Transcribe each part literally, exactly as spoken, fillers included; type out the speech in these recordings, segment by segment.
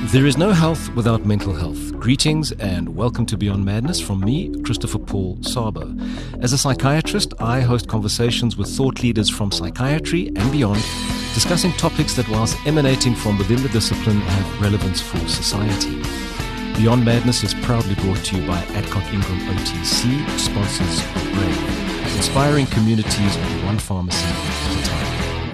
There is no health without mental health. Greetings and welcome to Beyond Madness from me, Christopher Paul Sabo. As a psychiatrist, I host conversations with thought leaders from psychiatry and beyond, discussing topics that, whilst emanating from within the discipline, have relevance for society. Beyond Madness is proudly brought to you by Adcock Ingram O T C, sponsors of Brave, inspiring communities one pharmacy at a time.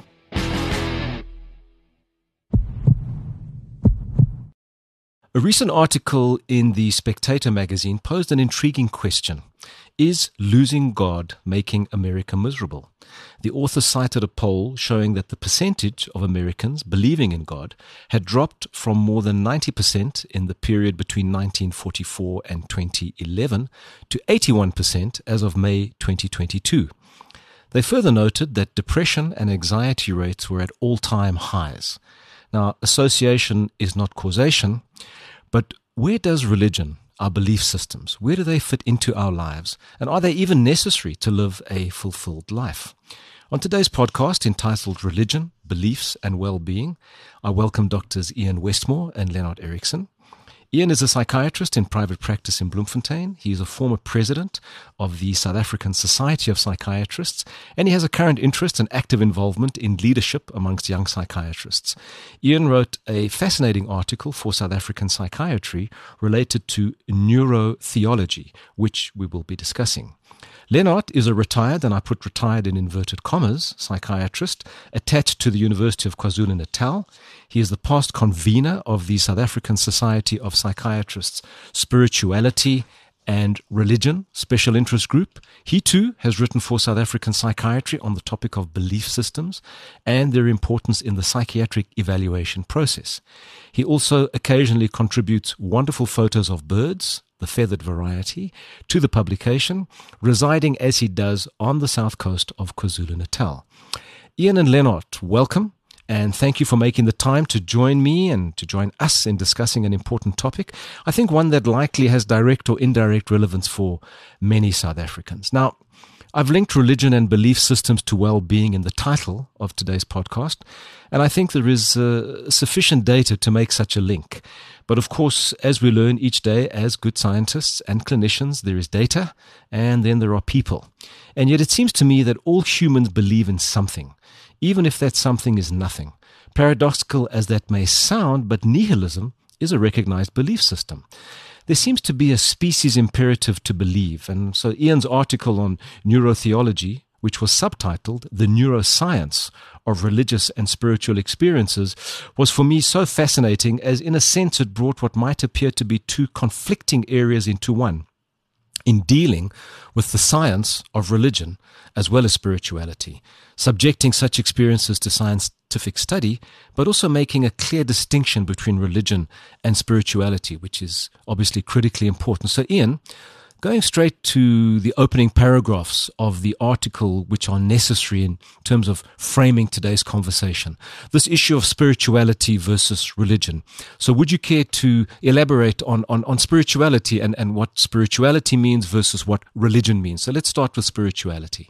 A recent article in the Spectator magazine posed an intriguing question. Is losing God making America miserable? The author cited a poll showing that the percentage of Americans believing in God had dropped from more than ninety percent in the period between nineteen forty-four and twenty eleven to eighty-one percent as of May twenty twenty-two. They further noted that depression and anxiety rates were at all-time highs. Now, association is not causation, but where does religion, our belief systems, where do they fit into our lives? And are they even necessary to live a fulfilled life? On today's podcast entitled Religion, Beliefs and Well-Being, I welcome Doctors Ian Westmore and Lennart Eriksson. Ian is a psychiatrist in private practice in Bloemfontein. He is a former president of the South African Society of Psychiatrists, and he has a current interest and active involvement in leadership amongst young psychiatrists. Ian wrote a fascinating article for South African Psychiatry related to neurotheology, which we will be discussing. Lennart is a retired, and I put retired in inverted commas, psychiatrist attached to the University of KwaZulu-Natal. He is the past convener of the South African Society of Psychiatrists Spirituality and Religion Special Interest Group. He too has written for South African Psychiatry on the topic of belief systems and their importance in the psychiatric evaluation process. He also occasionally contributes wonderful photos of birds, the feathered variety, to the publication, residing as he does on the south coast of KwaZulu-Natal. Ian and Lennart, welcome, and thank you for making the time to join me and to join us in discussing an important topic, I think one that likely has direct or indirect relevance for many South Africans. Now, I've linked religion and belief systems to well-being in the title of today's podcast, and I think there is uh, sufficient data to make such a link. But of course, as we learn each day as good scientists and clinicians, there is data and then there are people. And yet it seems to me that all humans believe in something, even if that something is nothing. Paradoxical as that may sound, but nihilism is a recognized belief system. There seems to be a species imperative to believe. And so Ian's article on neurotheology, which was subtitled The Neuroscience of Religious and Spiritual Experiences, was for me so fascinating as in a sense it brought what might appear to be two conflicting areas into one, in dealing with the science of religion as well as spirituality, subjecting such experiences to scientific study, but also making a clear distinction between religion and spirituality, which is obviously critically important. So Ian, going straight to the opening paragraphs of the article, which are necessary in terms of framing today's conversation, this issue of spirituality versus religion. So would you care to elaborate on, on, on spirituality and, and what spirituality means versus what religion means? So let's start with spirituality.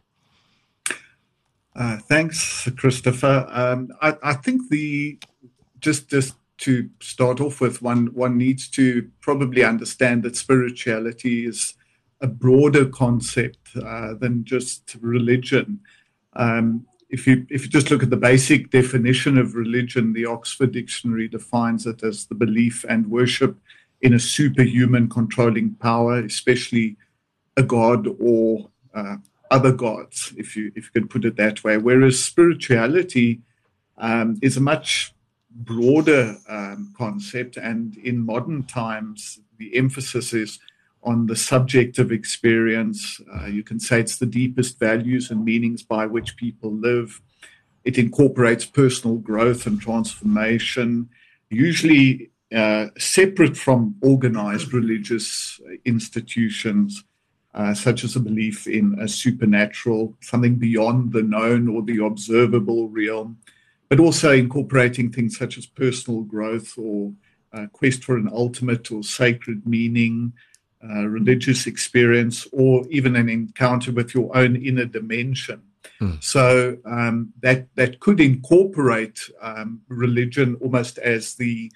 Uh, thanks, Christopher. Um, I, I think the just just to start off with, one one needs to probably understand that spirituality is a broader concept uh, than just religion. Um, if you if you just look at the basic definition of religion, the Oxford Dictionary defines it as the belief and worship in a superhuman controlling power, especially a god or uh, other gods, if you if you can put it that way. Whereas spirituality um, is a much broader um, concept, and in modern times, the emphasis is on the subjective experience. Uh, you can say it's the deepest values and meanings by which people live. It incorporates personal growth and transformation, usually uh, separate from organized religious institutions, uh, such as a belief in a supernatural, something beyond the known or the observable realm, but also incorporating things such as personal growth or uh, quest for an ultimate or sacred meaning, uh, religious experience, or even an encounter with your own inner dimension. Mm. So um, that that could incorporate um, religion almost as the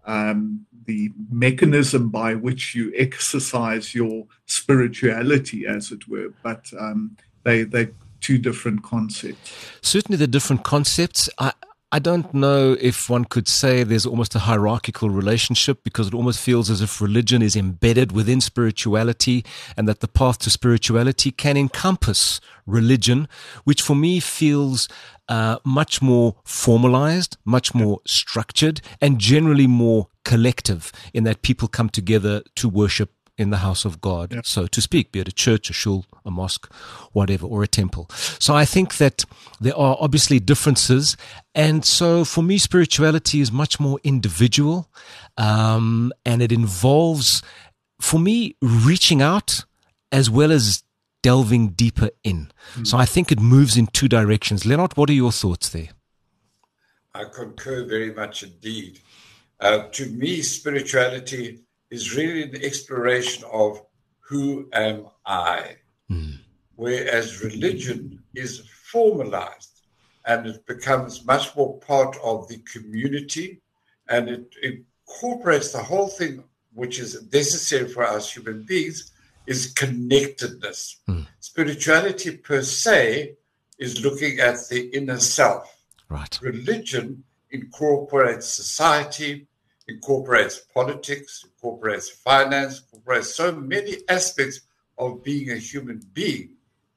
um, the mechanism by which you exercise your spirituality, as it were, but um, they they're two different concepts. Certainly, they're different concepts. I, I don't know if one could say there's almost a hierarchical relationship, because it almost feels as if religion is embedded within spirituality, and that the path to spirituality can encompass religion, which for me feels uh, much more formalized, much more structured, and generally more collective, in that people come together to worship in the house of God, yeah. so to speak, be it a church, a shul, a mosque, whatever, or a temple. So I think that there are obviously differences. And so for me, spirituality is much more individual, um, and it involves, for me, reaching out as well as delving deeper in. Mm. So I think it moves in two directions. Leonard, what are your thoughts there? I concur very much indeed. Uh, to me, spirituality is really an exploration of who am I, mm. whereas religion is formalized and it becomes much more part of the community, and it incorporates the whole thing, which is necessary for us human beings, is connectedness. Mm. Spirituality per se is looking at the inner self. Right. Religion incorporates society, incorporates politics, incorporates finance, incorporates so many aspects of being a human being.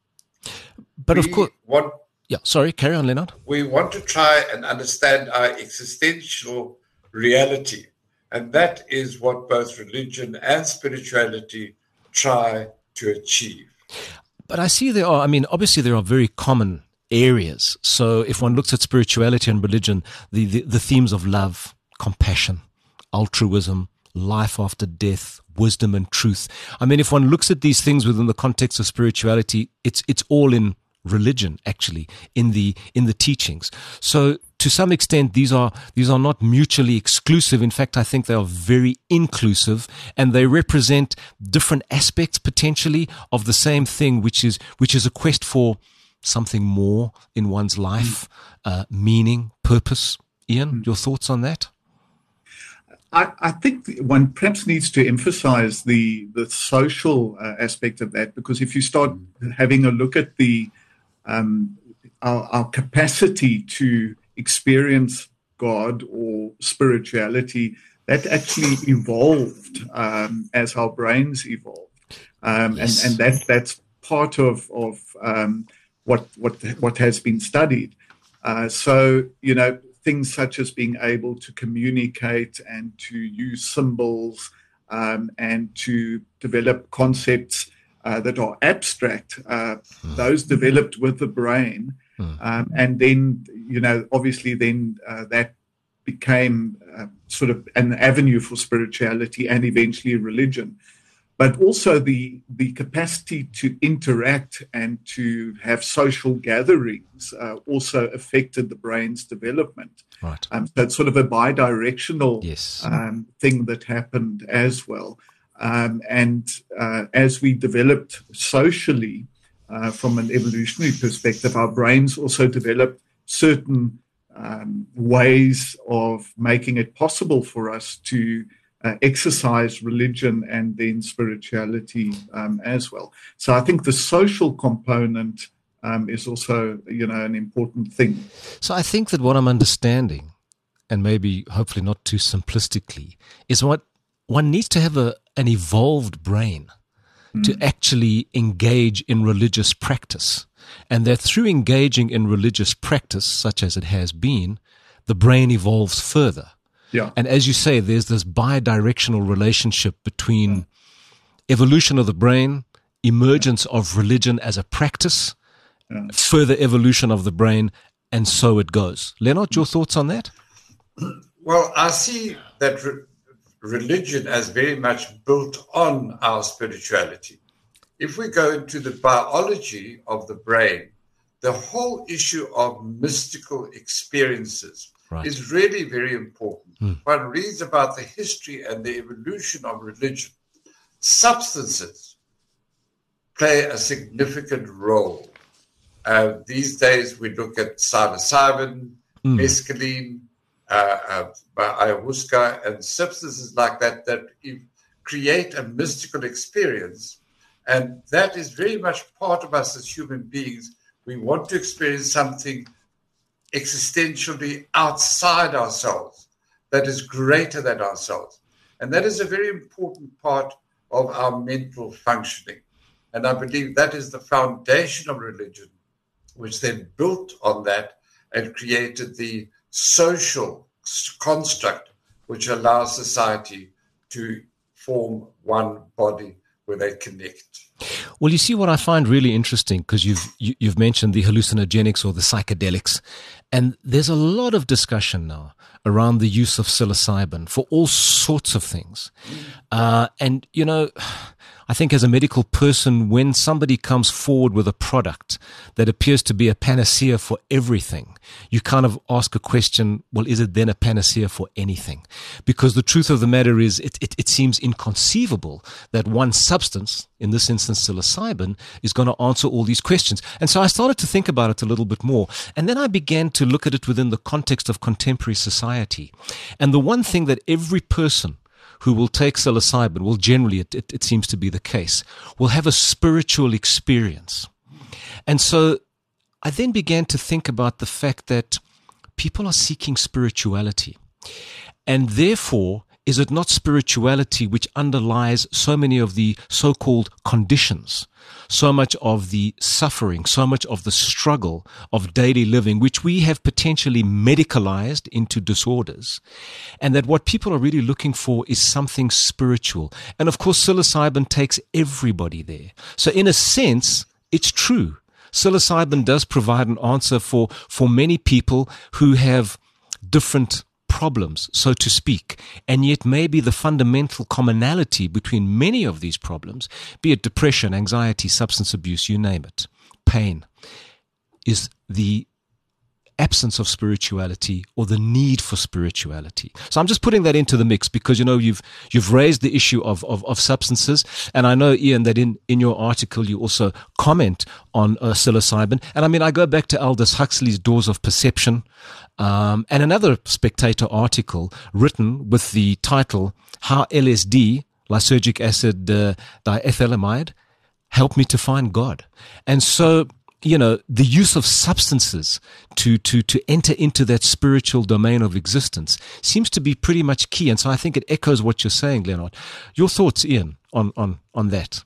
But we of course, want, yeah, sorry, carry on, Leonard. We want to try and understand our existential reality, and that is what both religion and spirituality try to achieve. But I see there are, I mean, obviously there are very common areas. So if one looks at spirituality and religion, the, the, the themes of love, compassion, altruism, life after death, wisdom and truth. I mean, if one looks at these things within the context of spirituality, it's it's all in religion, actually, in the in the teachings. So to some extent, these are these are not mutually exclusive. In fact, I think they are very inclusive, and they represent different aspects potentially of the same thing, which is which is a quest for something more in one's life, uh, meaning, purpose. Ian, your thoughts on that? I, I think one perhaps needs to emphasize the the social uh, aspect of that, because if you start having a look at the um, our, our capacity to experience God or spirituality, that actually evolved um, as our brains evolved, um, yes. and and that that's part of of um, what what what has been studied. Uh, so you know. Things such as being able to communicate and to use symbols um, and to develop concepts uh, that are abstract, uh, mm. those developed with the brain. Mm. Um, and then, you know, obviously then uh, that became uh, sort of an avenue for spirituality and eventually religion. But also the the capacity to interact and to have social gatherings uh, also affected the brain's development. Right. Um, so it's sort of a bidirectional yes. um, thing that happened as well. Um, and uh, as we developed socially uh, from an evolutionary perspective, our brains also developed certain um, ways of making it possible for us to Uh, exercise religion and then spirituality um, as well. So I think the social component um, is also, you know, an important thing. So I think that what I'm understanding, and maybe hopefully not too simplistically, is what one needs to have a an evolved brain mm. to actually engage in religious practice, and that through engaging in religious practice, such as it has been, the brain evolves further. Yeah. And as you say, there's this bi-directional relationship between yeah. evolution of the brain, emergence yeah. of religion as a practice, yeah. further evolution of the brain, and so it goes. Leonard, your thoughts on that? Well, I see that re- religion as very much built on our spirituality. If we go into the biology of the brain, the whole issue of mystical experiences Right. is really very important. Mm. One reads about the history and the evolution of religion. Substances play a significant role. Uh, these days we look at psilocybin, mm. mescaline, uh, uh, ayahuasca and substances like that that create a mystical experience. And that is very much part of us as human beings. We want to experience something existentially outside ourselves that is greater than ourselves. And that is a very important part of our mental functioning. And I believe that is the foundation of religion, which then built on that and created the social construct which allows society to form one body where they connect. Well, you see what I find really interesting, because you've you, you've mentioned the hallucinogenics or the psychedelics, and there's a lot of discussion now around the use of psilocybin for all sorts of things. Uh, and, you know, I think as a medical person, when somebody comes forward with a product that appears to be a panacea for everything, you kind of ask a question, well, is it then a panacea for anything? Because the truth of the matter is, it, it, it seems inconceivable that one substance, in this instance psilocybin, is going to answer all these questions. And so I started to think about it a little bit more. And then I began to look at it within the context of contemporary society. And the one thing that every person who will take psilocybin, well, generally it, it, it seems to be the case, will have a spiritual experience. And so I then began to think about the fact that people are seeking spirituality. And therefore, is it not spirituality which underlies so many of the so-called conditions, so much of the suffering, so much of the struggle of daily living, which we have potentially medicalized into disorders, and that what people are really looking for is something spiritual? And of course, psilocybin takes everybody there. So in a sense, it's true. Psilocybin does provide an answer for, for many people who have different problems, so to speak, and yet maybe the fundamental commonality between many of these problems, be it depression, anxiety, substance abuse, you name it, pain, is the absence of spirituality or the need for spirituality. So I'm just putting that into the mix because, you know, you've you've raised the issue of of, of substances, and I know, Ian, that in, in your article you also comment on uh, psilocybin. And I mean, I go back to Aldous Huxley's Doors of Perception, um, and another Spectator article written with the title "How L S D, Lysergic Acid uh, Diethylamide, Helped Me to Find God." And so, you know, the use of substances to, to, to enter into that spiritual domain of existence seems to be pretty much key. And so I think it echoes what you're saying, Leonard. Your thoughts, Ian, on, on, on that?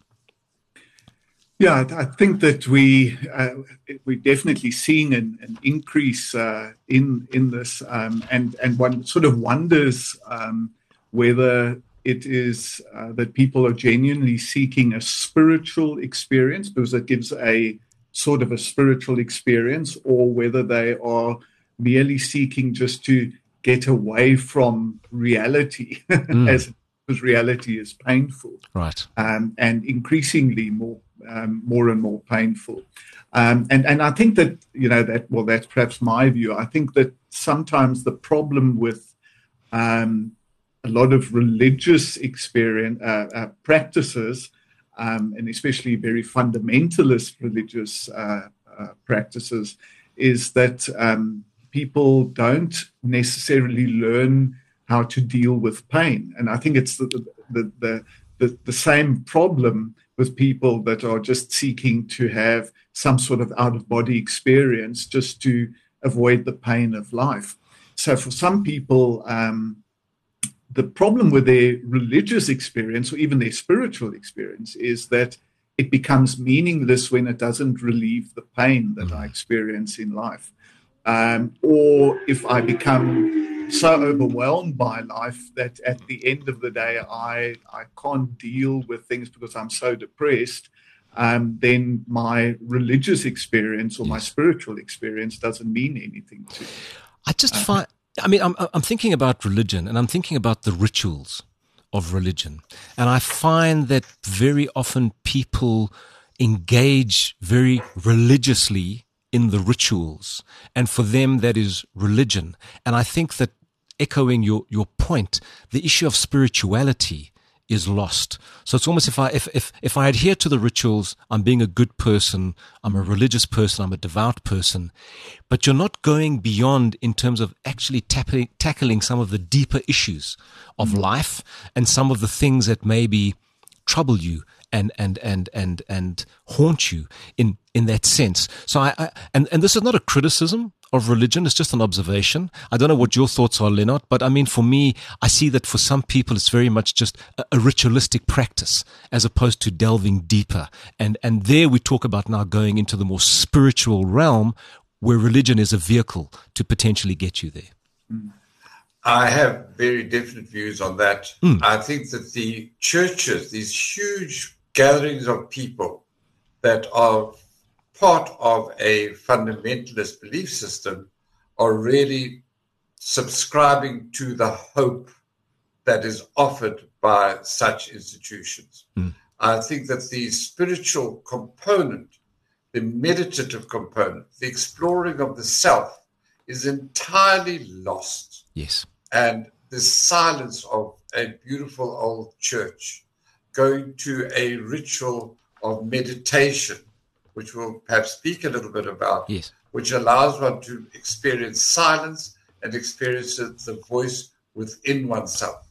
Yeah, I think that we, uh, we're definitely seeing an, an increase uh, in, in this. Um, and, and one sort of wonders um, whether it is uh, that people are genuinely seeking a spiritual experience, because it gives a sort of a spiritual experience, or whether they are merely seeking just to get away from reality, mm. as because reality is painful, right? Um, and increasingly more, um, more and more painful. Um, and and I think that, you know, that well, that's perhaps my view. I think that sometimes the problem with um, a lot of religious experience uh, uh, practices, Um, and especially very fundamentalist religious uh, uh, practices, is that um, people don't necessarily learn how to deal with pain. And I think it's the the, the, the, the same problem with people that are just seeking to have some sort of out-of-body experience just to avoid the pain of life. So for some people, um, the problem with their religious experience or even their spiritual experience is that it becomes meaningless when it doesn't relieve the pain that I experience in life. Um, or if I become so overwhelmed by life that at the end of the day, I, I can't deal with things because I'm so depressed, um, then my religious experience or my spiritual experience doesn't mean anything to me. I just find... I mean, I'm, I'm thinking about religion, and I'm thinking about the rituals of religion. And I find that very often people engage very religiously in the rituals. And for them, that is religion. And I think that, echoing your, your point, the issue of spirituality is lost. So it's almost if I if, if if I adhere to the rituals, I'm being a good person, I'm a religious person, I'm a devout person, but you're not going beyond in terms of actually tackling, tackling some of the deeper issues of mm-hmm. life and some of the things that maybe trouble you and and and and and haunt you in in that sense. So I, I and and this is not a criticism of religion, it's just an observation. I don't know what your thoughts are, Leonard, but I mean, for me, I see that for some people it's very much just a, a ritualistic practice as opposed to delving deeper. And and there we talk about now going into the more spiritual realm where religion is a vehicle to potentially get you there. I have very definite views on that. Mm. I think that the churches, these huge gatherings of people that are part of a fundamentalist belief system, are really subscribing to the hope that is offered by such institutions. Mm. I think that the spiritual component, the meditative component, the exploring of the self is entirely lost. Yes. And the silence of a beautiful old church, going to a ritual of meditation, which we'll perhaps speak a little bit about, yes. which allows one to experience silence and experience the voice within oneself.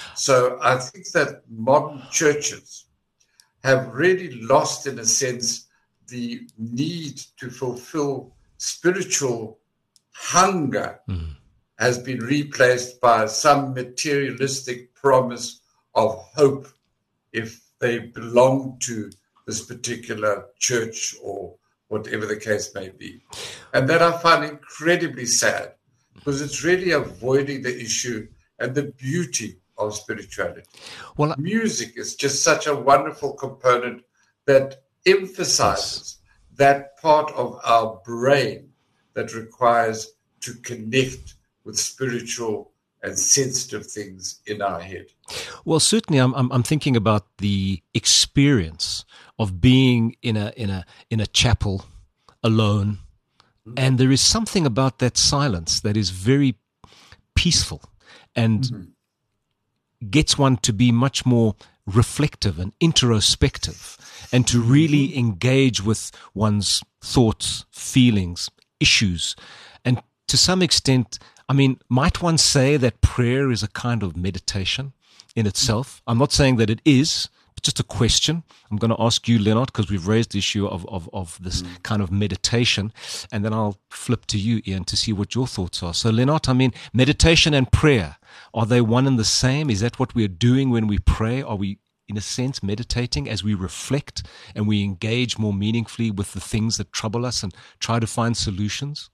So I think that modern churches have really lost, in a sense, the need to fulfill spiritual hunger mm. has been replaced by some materialistic promise of hope if they belong to this particular church or whatever the case may be. And that I find incredibly sad because it's really avoiding the issue and the beauty of spirituality. Well, music is just such a wonderful component that emphasizes yes. that part of our brain that requires to connect with spiritual and sensitive things in our head. Well, certainly, I'm I'm, I'm thinking about the experience of being in a in a in a chapel alone, mm-hmm. and there is something about that silence that is very peaceful and mm-hmm. gets one to be much more reflective and introspective, and to really mm-hmm. engage with one's thoughts, feelings, issues, and to some extent, I mean, might one say that prayer is a kind of meditation in itself? I'm not saying that it is, but just a question. I'm going to ask you, Leonard, because we've raised the issue of, of, of this mm. kind of meditation, and then I'll flip to you, Ian, to see what your thoughts are. So, Leonard, I mean, meditation and prayer, are they one and the same? Is that what we're doing when we pray? Are we, in a sense, meditating as we reflect and we engage more meaningfully with the things that trouble us and try to find solutions?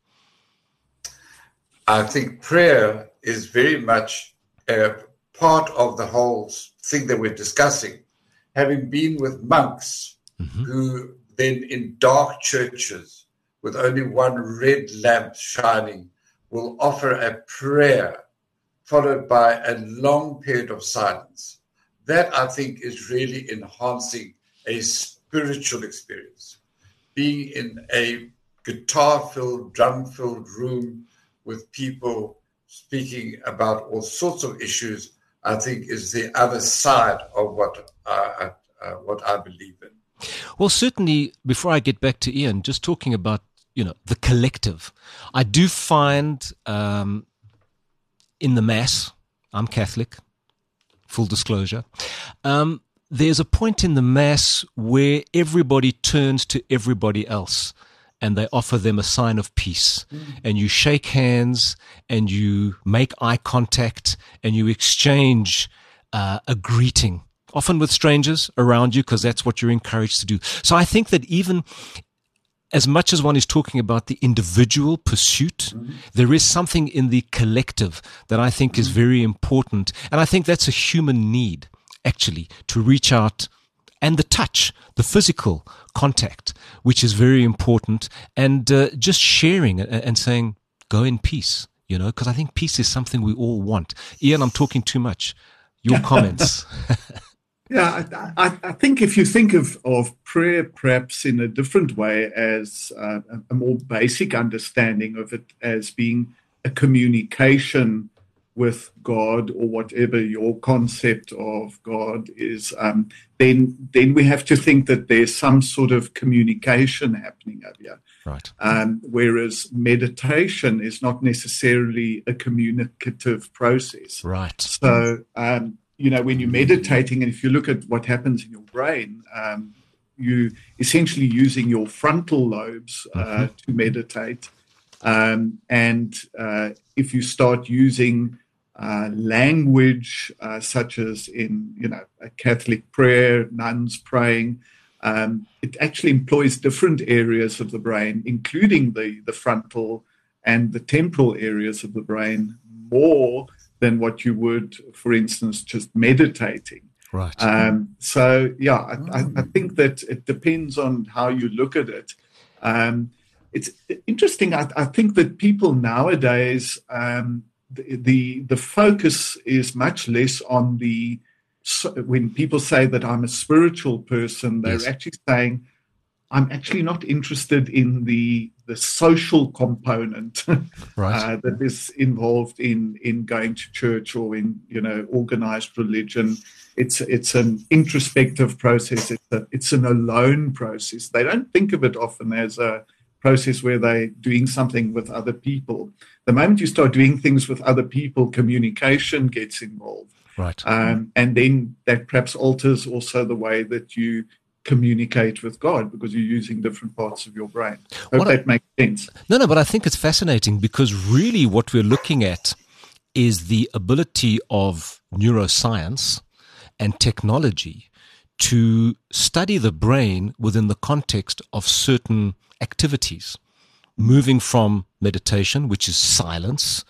I think prayer is very much a part of the whole thing that we're discussing. Having been with monks mm-hmm. who then in dark churches with only one red lamp shining will offer a prayer followed by a long period of silence. That, I think, is really enhancing a spiritual experience. Being in a guitar-filled, drum-filled room with people speaking about all sorts of issues, I think is the other side of what I, uh, what I believe in. Well, certainly, before I get back to Ian, just talking about, you know, the collective, I do find um, in the Mass, I'm Catholic, full disclosure, um, there's a point in the Mass where everybody turns to everybody else, and they offer them a sign of peace. Mm. And you shake hands, and you make eye contact, and you exchange uh, a greeting, often with strangers around you, because that's what you're encouraged to do. So I think that even as much as one is talking about the individual pursuit, mm. there is something in the collective that I think mm. is very important. And I think that's a human need, actually, to reach out. And the touch, the physical contact, which is very important, and uh, just sharing and, and saying, go in peace, you know, because I think peace is something we all want. Ian, I'm talking too much. Your comments. Yeah, I, I, I think if you think of, of prayer perhaps in a different way as uh, a more basic understanding of it as being a communication with God, or whatever your concept of God is, um, then then we have to think that there's some sort of communication happening over here. Right. Um, whereas meditation is not necessarily a communicative process. Right. So, um, you know, when you're meditating, and if you look at what happens in your brain, um, you essentially using your frontal lobes uh, mm-hmm. to meditate. Um, and uh, if you start using uh, language, uh, such as in, you know, a Catholic prayer, nuns praying, um, it actually employs different areas of the brain, including the, the frontal and the temporal areas of the brain, more than what you would, for instance, just meditating. Right. Um, so, yeah, I, I, I think that it depends on how you look at it. Um, it's interesting. I, I think that people nowadays, um, the, the the focus is much less on the, so when people say that I'm a spiritual person, they're yes. actually saying, I'm actually not interested in the the social component right. uh, that is involved in in going to church or in, you know, organized religion. It's it's an introspective process. It's a, it's an alone process. They don't think of it often as a process where they're doing something with other people. The moment you start doing things with other people, communication gets involved. Right. Um, and then that perhaps alters also the way that you communicate with God, because you're using different parts of your brain. I hope that I, makes sense. No, no, but I think it's fascinating, because really what we're looking at is the ability of neuroscience and technology to study the brain within the context of certain activities, moving from meditation, which is silence,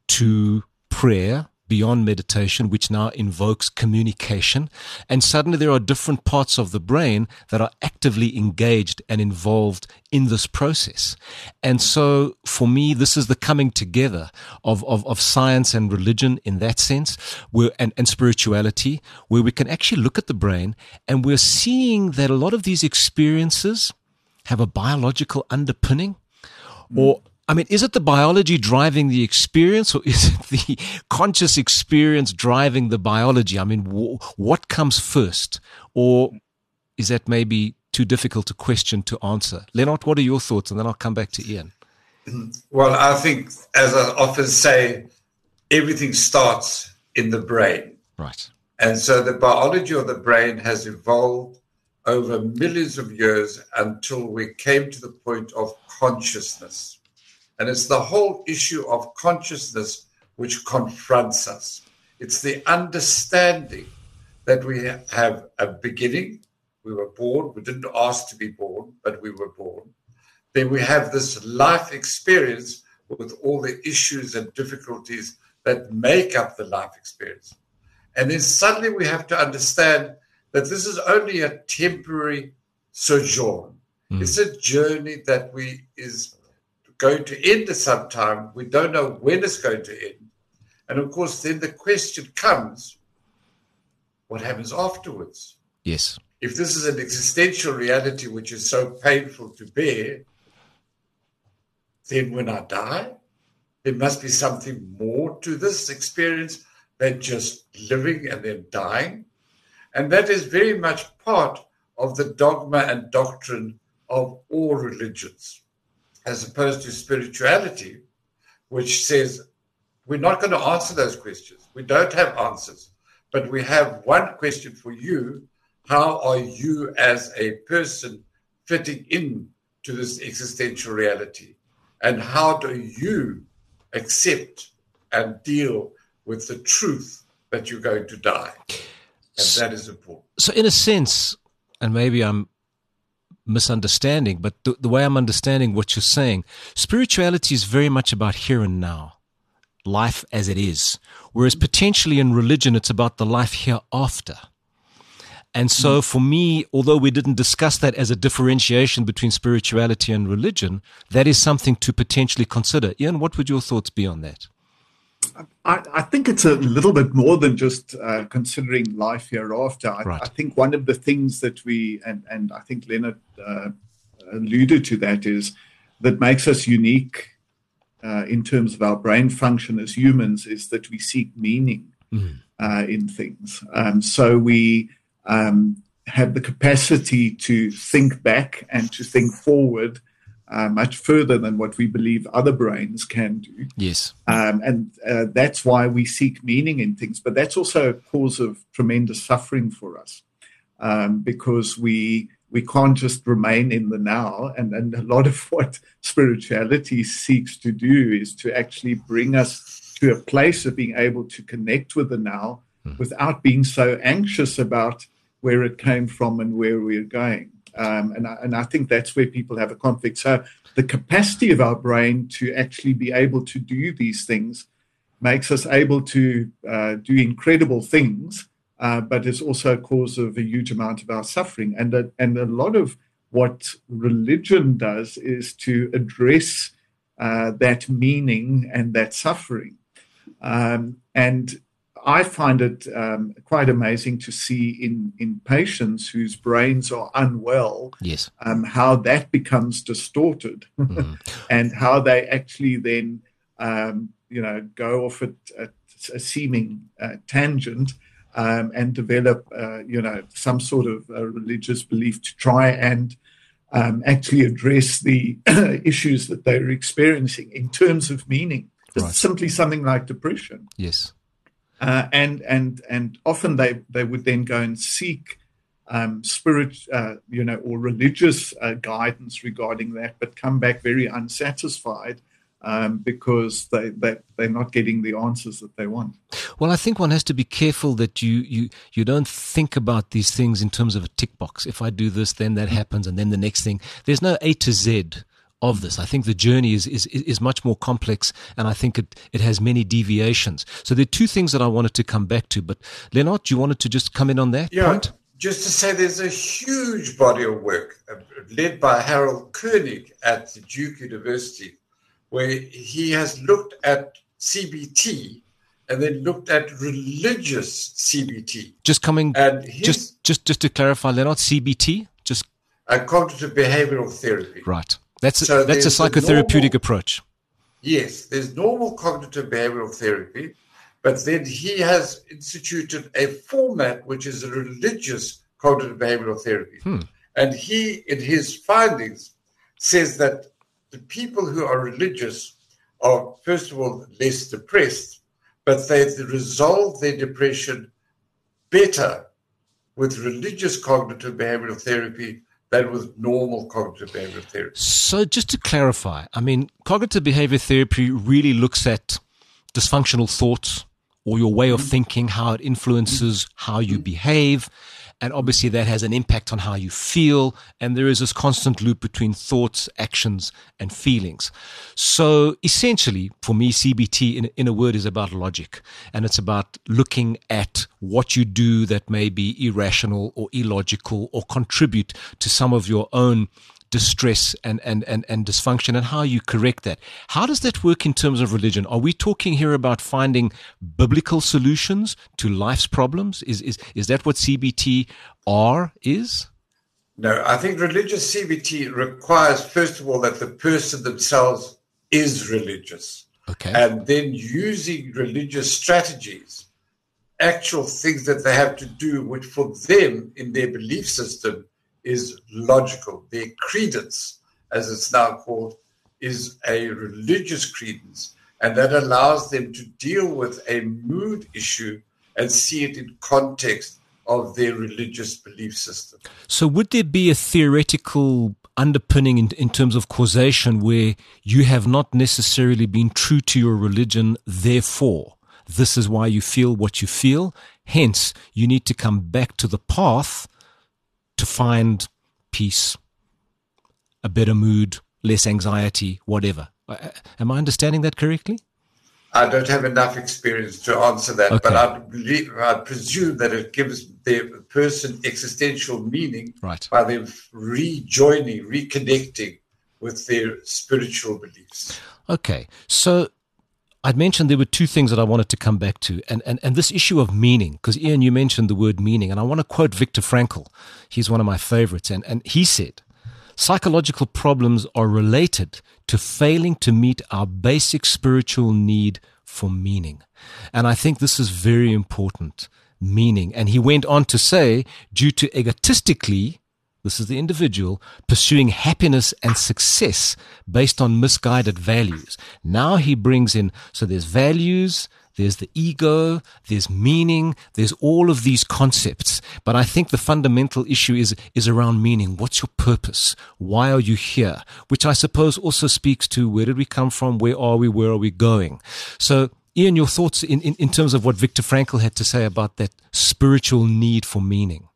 to prayer, beyond meditation, which now invokes communication. And suddenly there are different parts of the brain that are actively engaged and involved in this process. And so for me, this is the coming together of, of, of science and religion in that sense, where, and, and spirituality, where we can actually look at the brain, and we're seeing that a lot of these experiences have a biological underpinning. Mm. Or I mean, is it the biology driving the experience, or is it the conscious experience driving the biology? I mean, w- what comes first? Or is that maybe too difficult a question to answer? Leonard, what are your thoughts? And then I'll come back to Ian. Well, I think, as I often say, everything starts in the brain. Right. And so the biology of the brain has evolved over millions of years until we came to the point of consciousness. And it's the whole issue of consciousness which confronts us. It's the understanding that we have a beginning. We were born. We didn't ask to be born, but we were born. Then we have this life experience with all the issues and difficulties that make up the life experience. And then suddenly we have to understand that this is only a temporary sojourn. Mm. It's a journey that we is going to end at some time. We don't know when it's going to end. And of course, then the question comes, what happens afterwards? Yes. If this is an existential reality which is so painful to bear, then when I die, there must be something more to this experience than just living and then dying. And that is very much part of the dogma and doctrine of all religions, as opposed to spirituality, which says we're not going to answer those questions. We don't have answers, but we have one question for you. How are you as a person fitting in to this existential reality? And how do you accept and deal with the truth that you're going to die? And that is important. So in a sense, and maybe I'm misunderstanding, but the, the way I'm understanding what you're saying, spirituality is very much about here and now, life as it is. Whereas potentially in religion, it's about the life hereafter. And so for me, although we didn't discuss that as a differentiation between spirituality and religion, that is something to potentially consider. Ian, what would your thoughts be on that? I, I think it's a little bit more than just uh, considering life hereafter. I, right. I think one of the things that we, and, and I think Leonard uh, alluded to that, is that makes us unique uh, in terms of our brain function as humans is that we seek meaning mm. uh, in things. Um, so we um, have the capacity to think back and to think forward uh, much further than what we believe other brains can do. Yes. Um, and uh, that's why we seek meaning in things. But that's also a cause of tremendous suffering for us um, because we we can't just remain in the now. And, and a lot of what spirituality seeks to do is to actually bring us to a place of being able to connect with the now mm. without being so anxious about where it came from and where we're going. Um, and, I, and I think that's where people have a conflict. So the capacity of our brain to actually be able to do these things makes us able to uh, do incredible things, uh, but it's also a cause of a huge amount of our suffering. And a, and a lot of what religion does is to address uh, that meaning and that suffering. Um, and I find it um, quite amazing to see in, in patients whose brains are unwell, yes, um, how that becomes distorted mm. and how they actually then, um, you know, go off at, at a seeming uh, tangent um, and develop, uh, you know, some sort of uh, religious belief to try and um, actually address the issues that they're experiencing in terms of meaning. Right. It's simply something like depression. Yes. Uh, and and and often they, they would then go and seek um, spirit, uh, you know, or religious uh, guidance regarding that, but come back very unsatisfied um, because they, they they're not getting the answers that they want. Well, I think one has to be careful that you you you don't think about these things in terms of a tick box. If I do this, then that happens, and then the next thing. There's no A to Z of this. I think the journey is, is is much more complex, and I think it, it has many deviations. So there are two things that I wanted to come back to, but Leonard, you wanted to just come in on that yeah, point? Just to say there's a huge body of work uh, led by Harold Koenig at the Duke University, where he has looked at C B T and then looked at religious C B T. Just coming, and his, just, just, just to clarify, Leonard, C B T? Just a cognitive behavioral therapy. Right. That's a, so that's a psychotherapeutic normal, approach. Yes, there's normal cognitive behavioral therapy, but then he has instituted a format which is a religious cognitive behavioral therapy. Hmm. And he, in his findings, says that the people who are religious are, first of all, less depressed, but they resolve their depression better with religious cognitive behavioral therapy than with normal cognitive behavioral therapy. So just to clarify, I mean, cognitive behavior therapy really looks at dysfunctional thoughts or your way of mm-hmm. thinking, how it influences mm-hmm. how you behave. And obviously that has an impact on how you feel. And there is this constant loop between thoughts, actions, and feelings. So essentially, for me, C B T, in, in a word, is about logic. And it's about looking at what you do that may be irrational or illogical or contribute to some of your own distress and, and, and, and dysfunction, and how you correct that. How does that work in terms of religion? Are we talking here about finding biblical solutions to life's problems? Is is is that what C B T R is? No, I think religious C B T requires, first of all, that the person themselves is religious. Okay. And then using religious strategies, actual things that they have to do, which for them in their belief system is logical. Their credence, as it's now called, is a religious credence, and that allows them to deal with a mood issue and see it in context of their religious belief system. So would there be a theoretical underpinning in, in terms of causation where you have not necessarily been true to your religion, therefore this is why you feel what you feel, hence you need to come back to the path to find peace, a better mood, less anxiety, whatever? Am I understanding that correctly? I don't have enough experience to answer that, okay. but I, believe, I presume that it gives the person existential meaning right. by them rejoining, reconnecting with their spiritual beliefs. Okay, so I'd mentioned there were two things that I wanted to come back to, and, and, and this issue of meaning, because Ian, you mentioned the word meaning, and I want to quote Viktor Frankl. He's one of my favorites, and, and he said, psychological problems are related to failing to meet our basic spiritual need for meaning. And I think this is very important, meaning. And he went on to say, due to egotistically, this is the individual, pursuing happiness and success based on misguided values. Now he brings in, so there's values, there's the ego, there's meaning, there's all of these concepts. But I think the fundamental issue is, is around meaning. What's your purpose? Why are you here? Which I suppose also speaks to where did we come from? Where are we? Where are we going? So, Ian, your thoughts in, in, in terms of what Viktor Frankl had to say about that spiritual need for meaning?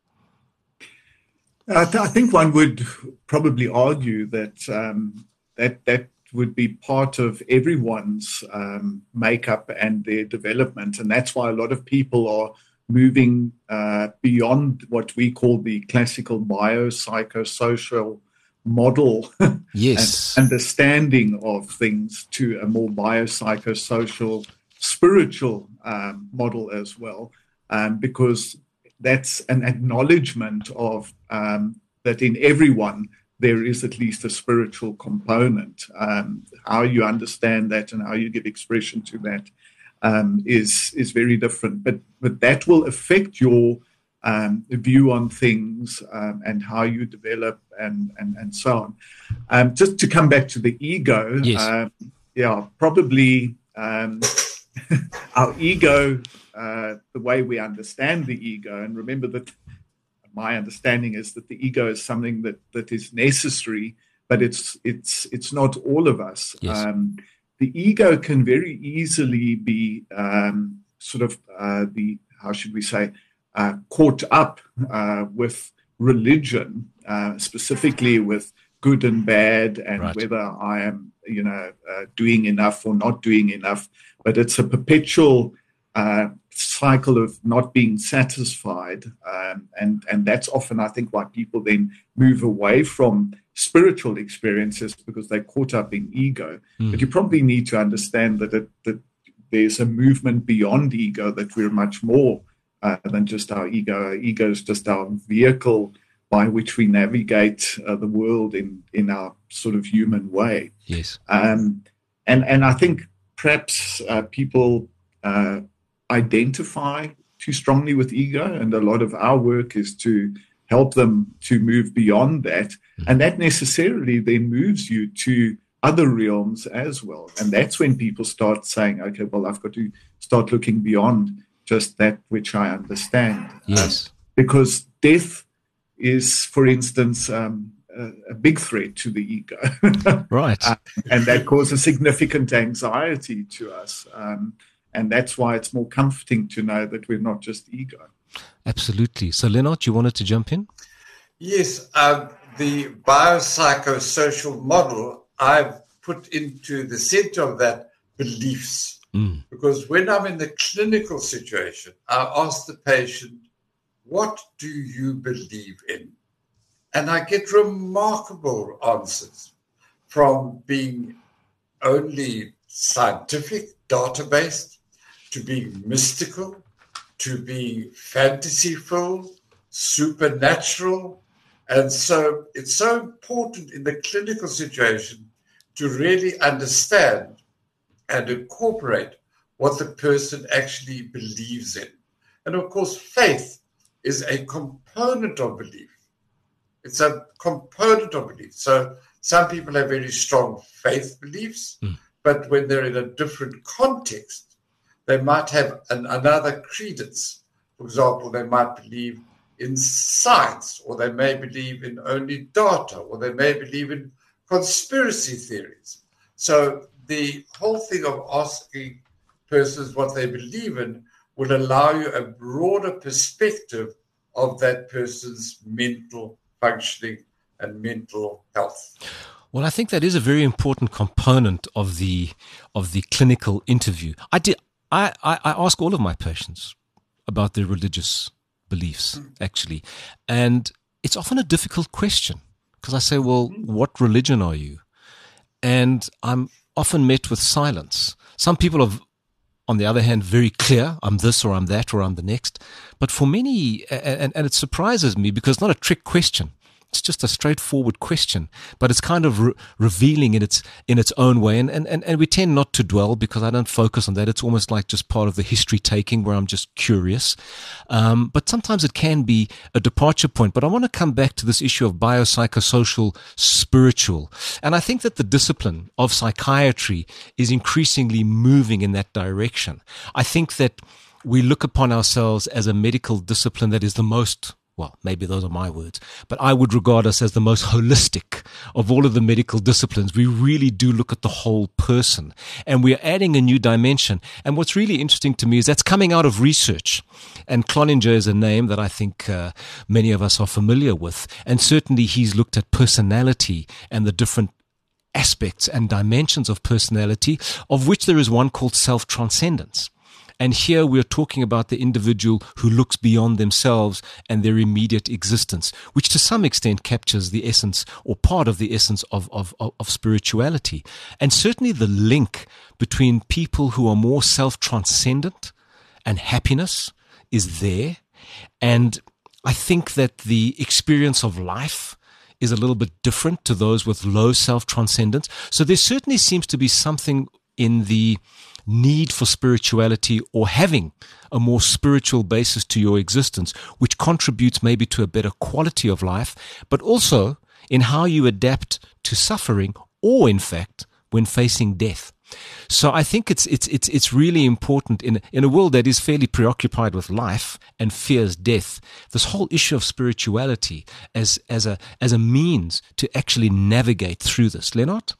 I, th- I think one would probably argue that um, that that would be part of everyone's um, makeup and their development, and that's why a lot of people are moving uh, beyond what we call the classical biopsychosocial model, yes, and understanding of things to a more biopsychosocial spiritual um, model as well, um, because that's an acknowledgement of um, that in everyone there is at least a spiritual component. Um, how you understand that and how you give expression to that um, is is very different. But but that will affect your um, view on things um, and how you develop and and, and so on. Um, just to come back to the ego, yes. um, yeah, probably um, our ego. Uh, the way we understand the ego, and remember that my understanding is that the ego is something that, that is necessary, but it's it's it's not all of us. Yes. Um, the ego can very easily be um, sort of uh, the how should we say uh, caught up uh, with religion, uh, specifically with good and bad, and right. whether I am you know uh, doing enough or not doing enough. But it's a perpetual Uh, cycle of not being satisfied, um, and and that's often, I think, why people then move away from spiritual experiences, because they're caught up in ego. Mm. But you probably need to understand that it, that there's a movement beyond ego, that we're much more uh, than just our ego. Our ego is just our vehicle by which we navigate uh, the world in in our sort of human way. Yes, um, and and I think perhaps uh, people. Uh, identify too strongly with ego, and a lot of our work is to help them to move beyond that, and that necessarily then moves you to other realms as well, and that's when people start saying, okay, well, I've got to start looking beyond just that which I understand. Yes, um, because death is, for instance, um, a, a big threat to the ego, right, uh, and that causes significant anxiety to us. Um, And that's why it's more comforting to know that we're not just ego. Absolutely. So, Leonard, you wanted to jump in? Yes. Um, the biopsychosocial model, I've put into the center of that beliefs. Mm. Because when I'm in the clinical situation, I ask the patient, what do you believe in? And I get remarkable answers, from being only scientific, data-based, to being mystical, to being fantasyful, supernatural. And so it's so important in the clinical situation to really understand and incorporate what the person actually believes in. And of course, faith is a component of belief. It's a component of belief. So some people have very strong faith beliefs, mm. but when they're in a different context, they might have an, another credence. For example, they might believe in science, or they may believe in only data, or they may believe in conspiracy theories. So the whole thing of asking persons what they believe in will allow you a broader perspective of that person's mental functioning and mental health. Well, I think that is a very important component of the of the clinical interview. I did. I, I, I ask all of my patients about their religious beliefs, actually. And it's often a difficult question, because I say, well, what religion are you? And I'm often met with silence. Some people are, on the other hand, very clear. I'm this or I'm that or I'm the next. But for many, and, and it surprises me because it's not a trick question. It's just a straightforward question, but it's kind of re- revealing in its in its own way. And, and, and, and we tend not to dwell because I don't focus on that. It's almost like just part of the history taking where I'm just curious. Um, but sometimes it can be a departure point. But I want to come back to this issue of biopsychosocial spiritual. And I think that the discipline of psychiatry is increasingly moving in that direction. I think that we look upon ourselves as a medical discipline that is the most, well, maybe those are my words, but I would regard us as the most holistic of all of the medical disciplines. We really do look at the whole person, and we're adding a new dimension. And what's really interesting to me is that's coming out of research. And Cloninger is a name that I think uh, many of us are familiar with. And certainly he's looked at personality and the different aspects and dimensions of personality, of which there is one called self-transcendence. And here we're talking about the individual who looks beyond themselves and their immediate existence, which to some extent captures the essence or part of the essence of, of, of spirituality. And certainly the link between people who are more self-transcendent and happiness is there. And I think that the experience of life is a little bit different to those with low self-transcendence. So there certainly seems to be something in the need for spirituality or having a more spiritual basis to your existence, which contributes maybe to a better quality of life, but also in how you adapt to suffering or, in fact, when facing death. So I think it's it's it's it's really important in in a world that is fairly preoccupied with life and fears death. This whole issue of spirituality as as a as a means to actually navigate through this. Leonard?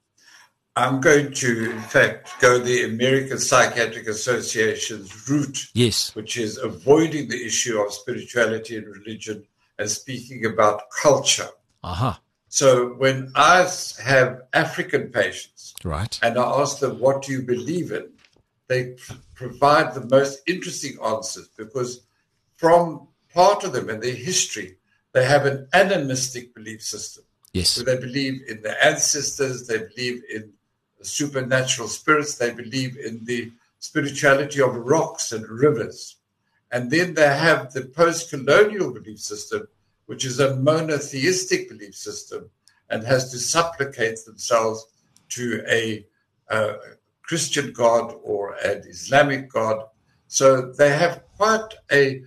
I'm going to, in fact, go the American Psychiatric Association's route, yes, which is avoiding the issue of spirituality and religion and speaking about culture. Aha. Uh-huh. So when I have African patients, right, and I ask them, what do you believe in? They provide the most interesting answers because from part of them and their history, they have an animistic belief system. Yes. So they believe in their ancestors, they believe in supernatural spirits, they believe in the spirituality of rocks and rivers. And then they have the post-colonial belief system, which is a monotheistic belief system and has to supplicate themselves to a uh, Christian God or an Islamic God. So they have quite a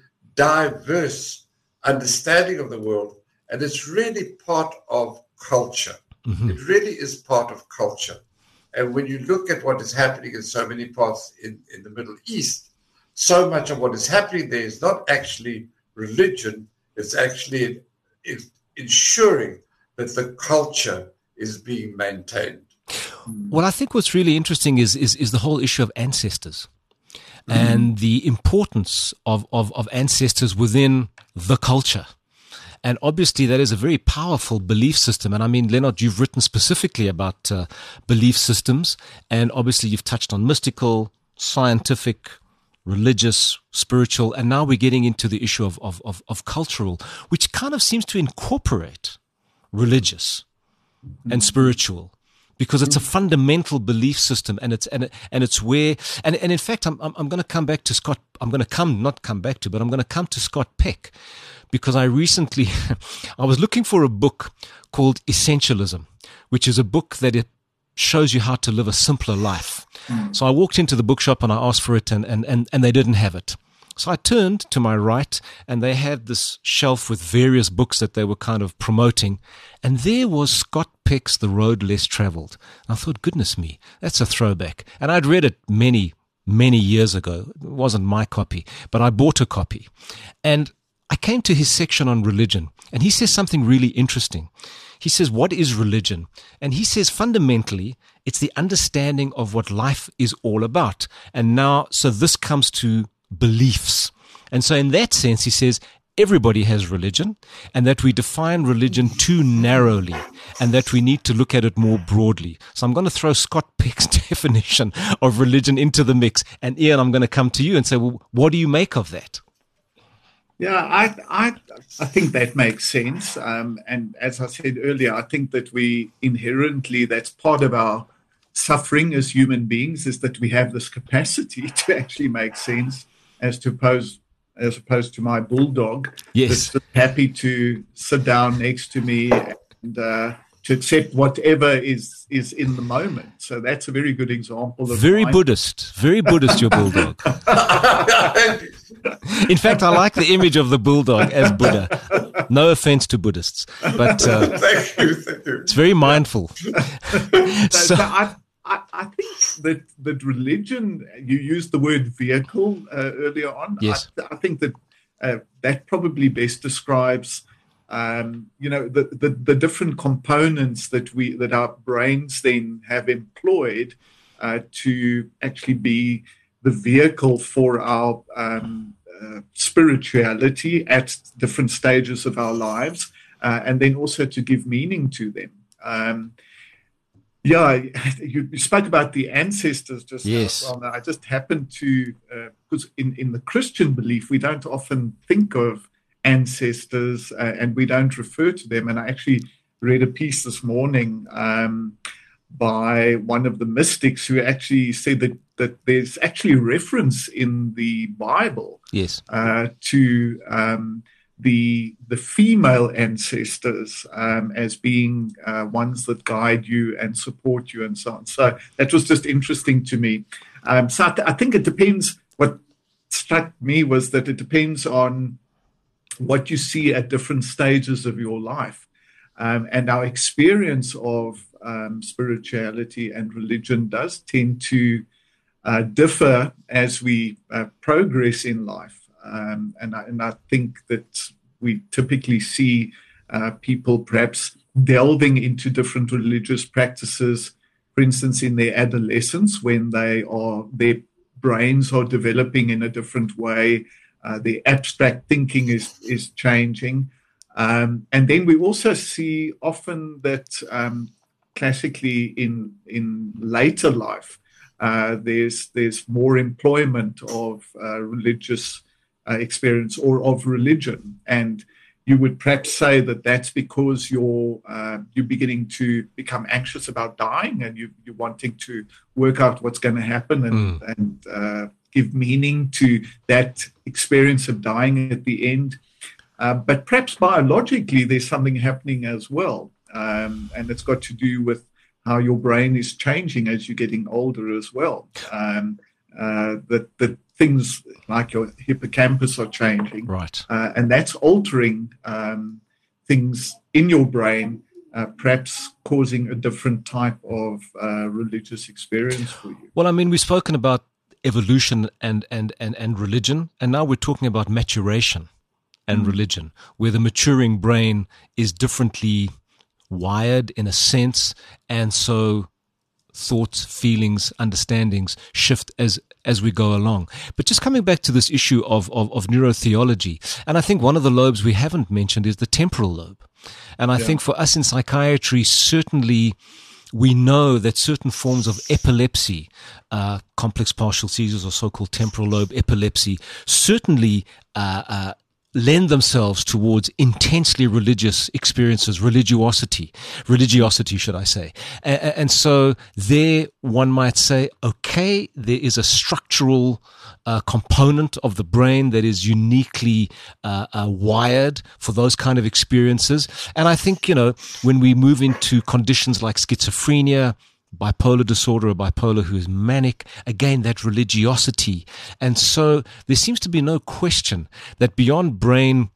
diverse understanding of the world, and it's really part of culture. Mm-hmm. It really is part of culture. And when you look at what is happening in so many parts in, in the Middle East, so much of what is happening there is not actually religion, it's actually it's ensuring that the culture is being maintained. Well, I think what's really interesting is is, is the whole issue of ancestors mm-hmm. and the importance of, of, of ancestors within the culture. And obviously that is a very powerful belief system. And I mean, Leonard, you've written specifically about uh, belief systems. And obviously you've touched on mystical, scientific, religious, spiritual. And now we're getting into the issue of, of, of, of cultural, which kind of seems to incorporate religious and spiritual. Because it's a fundamental belief system, and it's and and it's where and, and in fact, I'm I'm, I'm going to come back to Scott. I'm going to come not come back to, but I'm going to come to Scott Peck, because I recently I was looking for a book called Essentialism, which is a book that it shows you how to live a simpler life. Mm. So I walked into the bookshop and I asked for it, and and and, and they didn't have it. So I turned to my right, and they had this shelf with various books that they were kind of promoting. And there was Scott Peck's The Road Less Traveled. And I thought, goodness me, that's a throwback. And I'd read it many, many years ago. It wasn't my copy, but I bought a copy. And I came to his section on religion, and he says something really interesting. He says, what is religion? And he says, fundamentally, it's the understanding of what life is all about. And now, so this comes to beliefs. And so in that sense, he says, everybody has religion, and that we define religion too narrowly, and that we need to look at it more broadly. So I'm going to throw Scott Peck's definition of religion into the mix. And Ian, I'm going to come to you and say, well, what do you make of that? Yeah, I I, I think that makes sense. Um, and as I said earlier, I think that we inherently, that's part of our suffering as human beings, is that we have this capacity to actually make sense as to oppose as opposed to my bulldog. Yes. That's just happy to sit down next to me and uh, to accept whatever is is in the moment. So that's a very good example of very mine. Buddhist, very Buddhist, your bulldog. In fact, I like the image of the bulldog as Buddha. No offense to Buddhists, but uh, thank you, thank you. It's very mindful. so, so, so I, I, I think that that religion, you used the word vehicle uh, earlier on. Yes. I, I think that uh, that probably best describes Um, you know, the, the, the different components that we that our brains then have employed uh, to actually be the vehicle for our um, uh, spirituality at different stages of our lives, uh, and then also to give meaning to them. Um, yeah, you, you spoke about the ancestors just yes. now. Well, I just happened to, because uh, in, in the Christian belief, we don't often think of ancestors uh, and we don't refer to them. And I actually read a piece this morning um, by one of the mystics who actually said that, that there's actually reference in the Bible yes. uh, to um, the the female ancestors um, as being uh, ones that guide you and support you and so on. So that was just interesting to me. Um, so I, th- I think it depends. What struck me was that it depends on what you see at different stages of your life. Um, and our experience of um, spirituality and religion does tend to uh, differ as we uh, progress in life. Um, and, I, and I think that we typically see uh, people perhaps delving into different religious practices, for instance, in their adolescence, when they are their brains are developing in a different way. Uh, the abstract thinking is is changing. Um, and then we also see often that um, classically in in later life, uh, there's there's more employment of uh, religious uh, experience or of religion. And you would perhaps say that that's because you're uh, you're beginning to become anxious about dying, and you, you're wanting to work out what's going to happen and, mm. and uh, give meaning to that experience of dying at the end. Uh, but perhaps biologically, there's something happening as well. Um, and it's got to do with how your brain is changing as you're getting older as well. Um, uh, that, that things like your hippocampus are changing. Right. Uh, and that's altering um, things in your brain, uh, perhaps causing a different type of uh, religious experience for you. Well, I mean, we've spoken about evolution and, and, and, and religion, and now we're talking about maturation and mm-hmm. religion, where the maturing brain is differently wired in a sense, and so thoughts, feelings, understandings shift as as we go along. But just coming back to this issue of, of, of neurotheology, and I think one of the lobes we haven't mentioned is the temporal lobe. And I yeah. think for us in psychiatry, certainly we know that certain forms of epilepsy, uh, complex partial seizures or so-called temporal lobe epilepsy, certainly uh, uh, lend themselves towards intensely religious experiences, religiosity, religiosity, should I say. And, and so there one might say, okay, there is a structural uh, component of the brain that is uniquely uh, uh, wired for those kind of experiences. And I think, you know, when we move into conditions like schizophrenia, bipolar disorder, or bipolar who is manic, again, that religiosity. And so there seems to be no question that beyond brain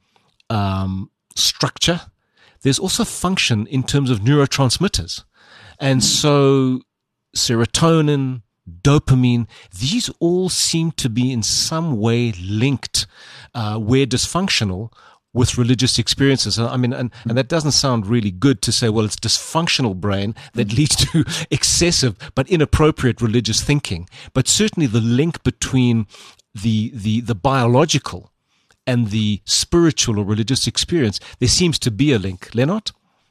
um, structure, there's also function in terms of neurotransmitters. And so serotonin, dopamine, these all seem to be in some way linked, uh, where dysfunctional, with religious experiences. I mean, and, and that doesn't sound really good to say, well, it's dysfunctional brain that leads to excessive but inappropriate religious thinking. But certainly the link between the, the, the biological and the spiritual or religious experience, there seems to be a link. Lennart?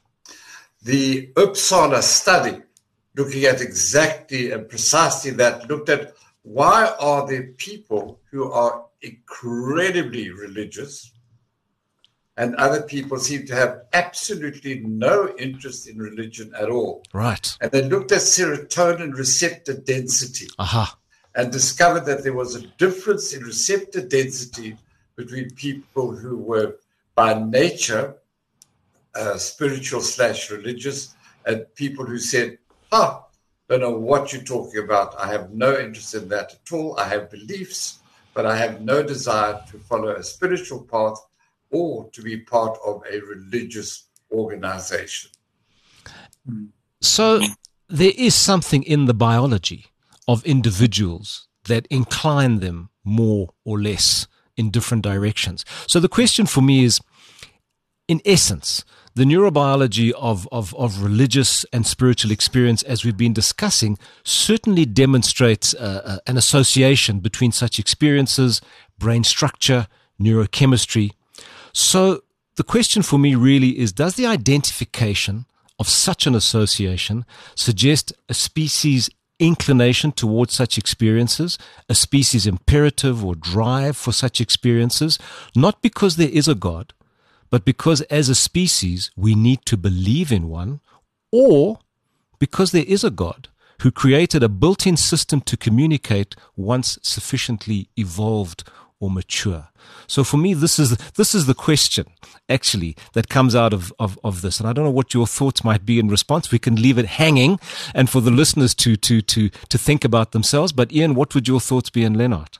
The Uppsala study, looking at exactly and precisely that, looked at why are there people who are incredibly religious and other people seem to have absolutely no interest in religion at all. Right. And they looked at serotonin receptor density Aha. and discovered that there was a difference in receptor density between people who were by nature uh, spiritual slash religious and people who said, huh, don't know what you're talking about. I have no interest in that at all. I have beliefs, but I have no desire to follow a spiritual path or to be part of a religious organization. So there is something in the biology of individuals that incline them more or less in different directions. So the question for me is, in essence, the neurobiology of, of, of religious and spiritual experience, as we've been discussing, certainly demonstrates uh, uh, an association between such experiences, brain structure, neurochemistry. So the question for me really is, does the identification of such an association suggest a species inclination towards such experiences, a species imperative or drive for such experiences, not because there is a God, but because as a species we need to believe in one, or because there is a God who created a built-in system to communicate once sufficiently evolved or mature. So for me, this is this is the question, actually, that comes out of, of, of this. And I don't know what your thoughts might be in response. We can leave it hanging and for the listeners to to to to think about themselves. But Ian, what would your thoughts be, and Lennart?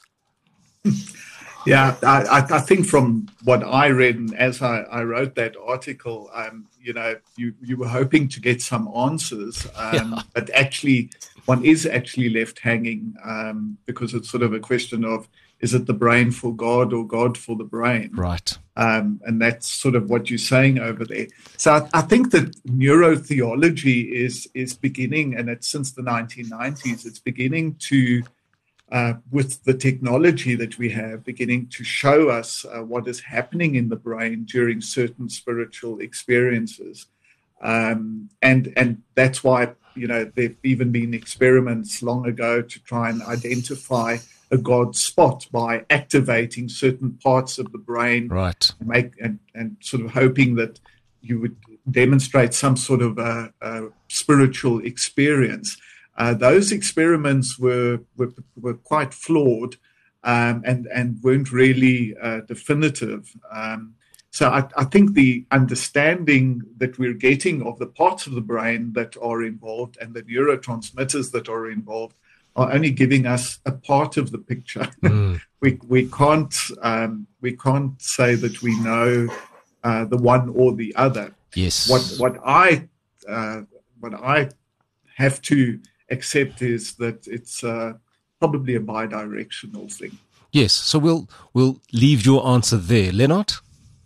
Yeah, I, I think from what I read and as I, I wrote that article, um, you know, you, you were hoping to get some answers, um, yeah. but actually one is actually left hanging um, because it's sort of a question of, is it the brain for God or God for the brain? Right. Um, and that's sort of what you're saying over there. So I, I think that neurotheology is is beginning, and it's since the nineteen nineties, it's beginning to Uh, with the technology that we have, beginning to show us uh, what is happening in the brain during certain spiritual experiences. Um, and and that's why, you know, there've even been experiments long ago to try and identify a God spot by activating certain parts of the brain. Right. And, make, and, and sort of hoping that you would demonstrate some sort of a, a spiritual experience. Uh, those experiments were, were were quite flawed um, and and weren't really uh, definitive. Um, so I, I think the understanding that we're getting of the parts of the brain that are involved and the neurotransmitters that are involved are only giving us a part of the picture. Mm. we we can't um, we can't say that we know uh, the one or the other. Yes. What what I uh, what I have to accept is that it's uh, probably a bi-directional thing. Yes, so we'll we'll leave your answer there. Lennart?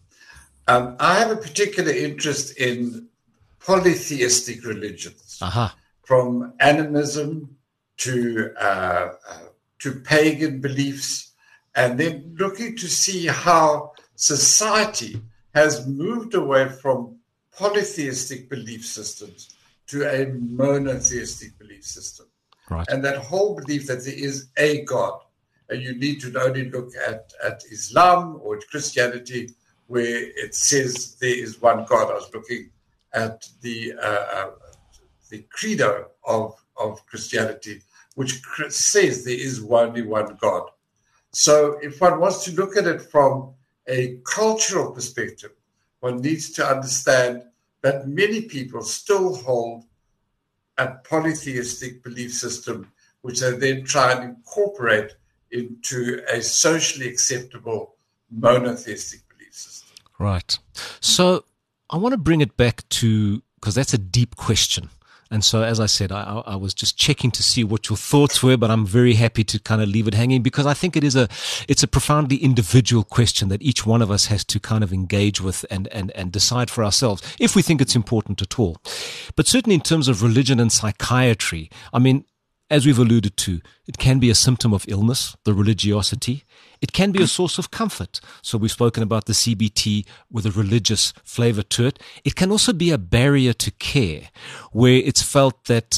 Um, I have a particular interest in polytheistic religions, Aha. from animism to uh, uh, to pagan beliefs, and then looking to see how society has moved away from polytheistic belief systems to a monotheistic belief system. Right. And that whole belief that there is a God, and you need to only look at, at Islam or at Christianity, where it says there is one God. I was looking at the uh, uh, the credo of, of Christianity, which says there is only one God. So if one wants to look at it from a cultural perspective, one needs to understand that many people still hold a polytheistic belief system, which they then try and incorporate into a socially acceptable monotheistic belief system. Right. So I want to bring it back to, because that's a deep question. And so, as I said, I, I was just checking to see what your thoughts were, but I'm very happy to kind of leave it hanging because I think it is a, it's a profoundly individual question that each one of us has to kind of engage with and, and, and decide for ourselves if we think it's important at all. But certainly in terms of religion and psychiatry, I mean, as we've alluded to, it can be a symptom of illness, the religiosity. It can be a source of comfort. So we've spoken about the C B T with a religious flavor to it. It can also be a barrier to care, where it's felt that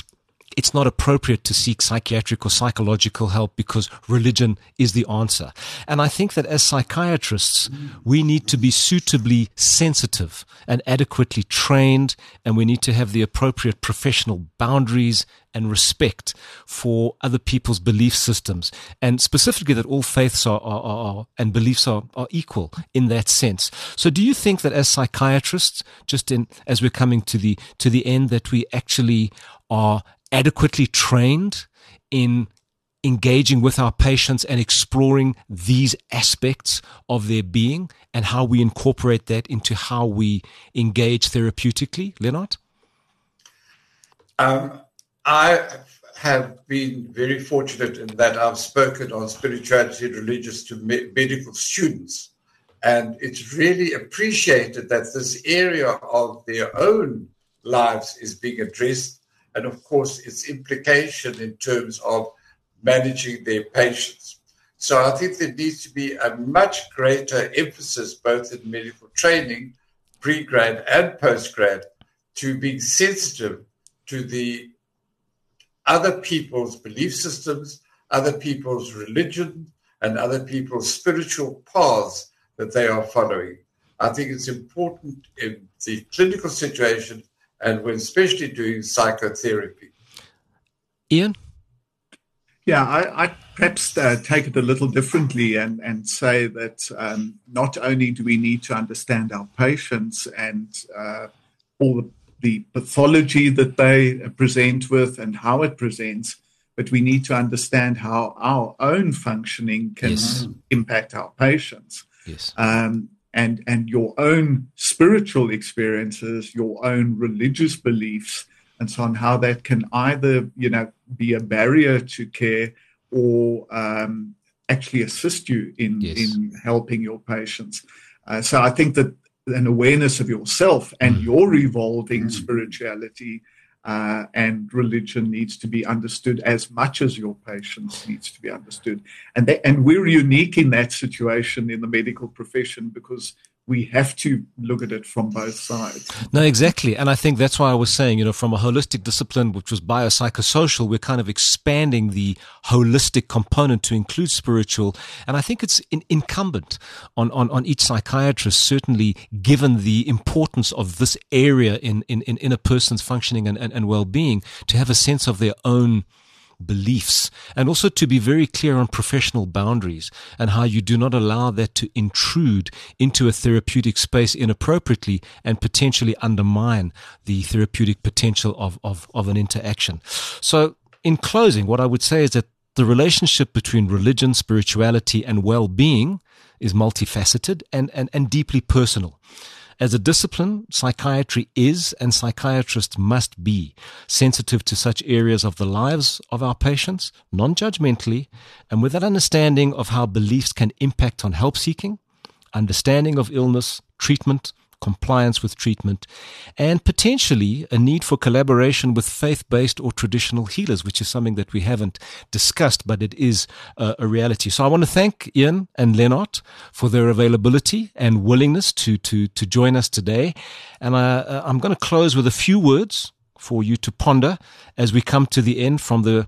it's not appropriate to seek psychiatric or psychological help because religion is the answer. And I think that as psychiatrists, we need to be suitably sensitive and adequately trained, and we need to have the appropriate professional boundaries and respect for other people's belief systems, and specifically that all faiths are, are, are and beliefs are, are equal in that sense. So do you think that as psychiatrists, just in as we're coming to the to the end, that we actually are adequately trained in engaging with our patients and exploring these aspects of their being and how we incorporate that into how we engage therapeutically? Leonard? Um, I have been very fortunate in that I've spoken on spirituality and religious to me- medical students, and it's really appreciated that this area of their own lives is being addressed, and of course its implication in terms of managing their patients. So I think there needs to be a much greater emphasis both in medical training, pre-grad and post-grad, to being sensitive to the other people's belief systems, other people's religion, and other people's spiritual paths that they are following. I think it's important in the clinical situation and when especially doing psychotherapy. Ian? Yeah, I, I perhaps uh, take it a little differently and, and say that um, not only do we need to understand our patients and uh, all the, the pathology that they present with and how it presents, but we need to understand how our own functioning can Yes. impact our patients. Yes. Um, and and your own spiritual experiences, your own religious beliefs, and so on, how that can either, you know, be a barrier to care or um, actually assist you in, Yes. in helping your patients. Uh, so I think that an awareness of yourself and Mm. your evolving Mm. spirituality uh, and religion needs to be understood as much as your patients needs to be understood. And that, and we're unique in that situation in the medical profession because we have to look at it from both sides. No, exactly. And I think that's why I was saying, you know, from a holistic discipline, which was biopsychosocial, we're kind of expanding the holistic component to include spiritual. And I think it's in, incumbent on, on, on each psychiatrist, certainly given the importance of this area in, in, in a person's functioning and, and, and well-being, to have a sense of their own beliefs, and also to be very clear on professional boundaries and how you do not allow that to intrude into a therapeutic space inappropriately and potentially undermine the therapeutic potential of, of, of an interaction. So in closing, what I would say is that the relationship between religion, spirituality, and well-being is multifaceted and, and, and deeply personal. As a discipline, psychiatry is and psychiatrists must be sensitive to such areas of the lives of our patients, non-judgmentally, and with an understanding of how beliefs can impact on help seeking, understanding of illness, treatment, compliance with treatment, and potentially a need for collaboration with faith-based or traditional healers, which is something that we haven't discussed, but it is uh, a reality. So I want to thank Ian and Leonard for their availability and willingness to to to join us today. And I, I'm going to close with a few words for you to ponder as we come to the end from the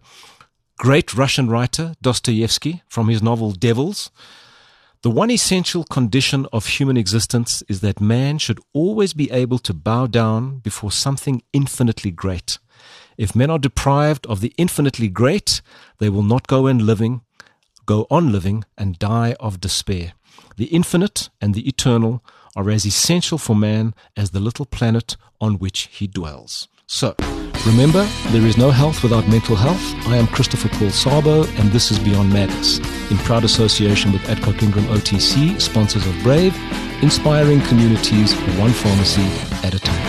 great Russian writer Dostoevsky, from his novel Devils. The one essential condition of human existence is that man should always be able to bow down before something infinitely great. If men are deprived of the infinitely great, they will not go on living, go on living and die of despair. The infinite and the eternal are as essential for man as the little planet on which he dwells. So, remember, there is no health without mental health. I am Christopher Paul Sabo, and this is Beyond Madness, in proud association with Adcock Ingram O T C, sponsors of Brave, inspiring communities one pharmacy at a time.